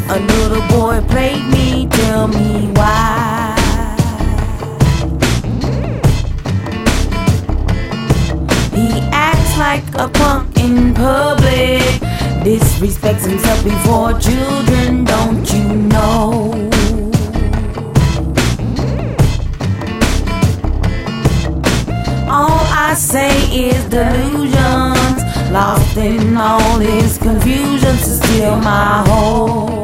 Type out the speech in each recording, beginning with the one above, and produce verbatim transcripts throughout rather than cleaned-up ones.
a little boy played me. Tell me why. He acts like a punk in public, disrespects himself before children, don't you know? All I say is delusions, lost in all his confusion to steal my whole.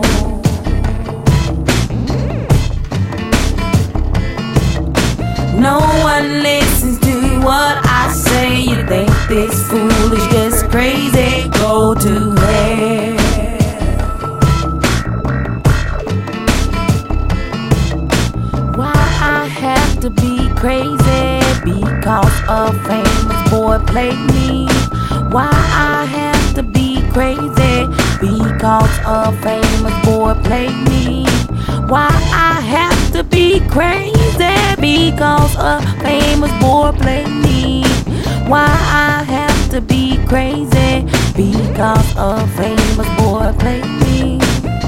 No one listens to what I say. You think this fool is just crazy? Go to hell. Why I have to be crazy? Because a famous boy played me. Why I have to be crazy? Because a famous boy played me. Why I have to be crazy? Because a famous boy played me. Why I have to be crazy? Because a famous boy played me.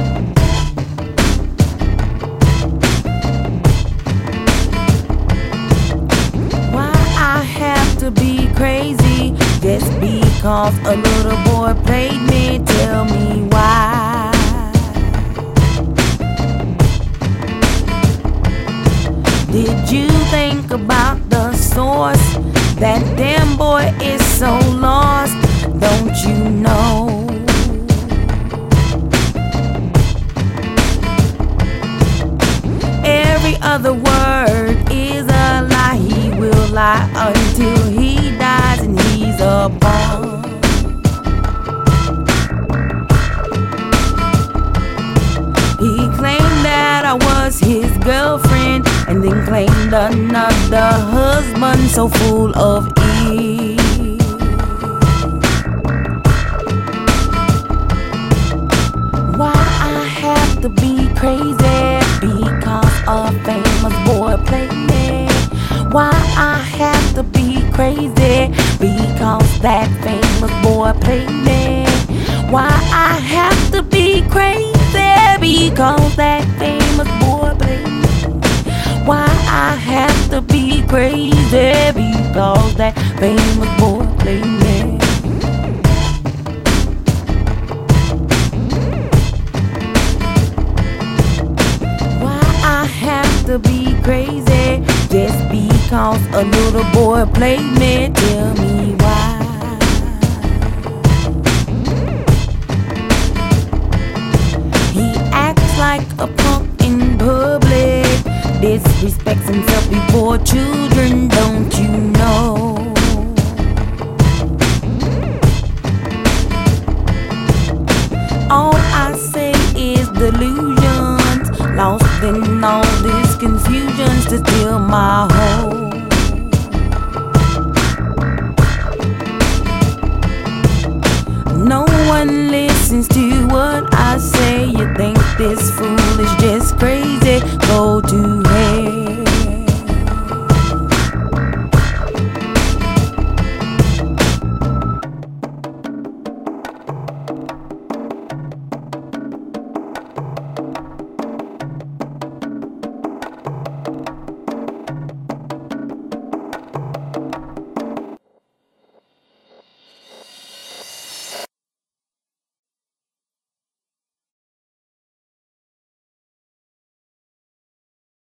Why I have to be crazy? Just because a little boy played me. Tell me why. Did you think about the source? That damn boy is so lost, don't you know? Every other word is a lie. He will lie until he dies and he's a bum. He claimed that I was his girlfriend, and then claimed another husband so full of ease. Why I have to be crazy? Because a famous boy played me. Why I have to be crazy? Because that famous boy played me. Why I have to be crazy? Because that famous boy played me. Why I have to be crazy? Because that famous boy played me. Why I have to be crazy? Just because a little boy played me. Tell me why. He acts like a punk in public, disrespects himself before children, don't you know? All I say is delusions, lost in all this confusion to steal my whole. No one listens to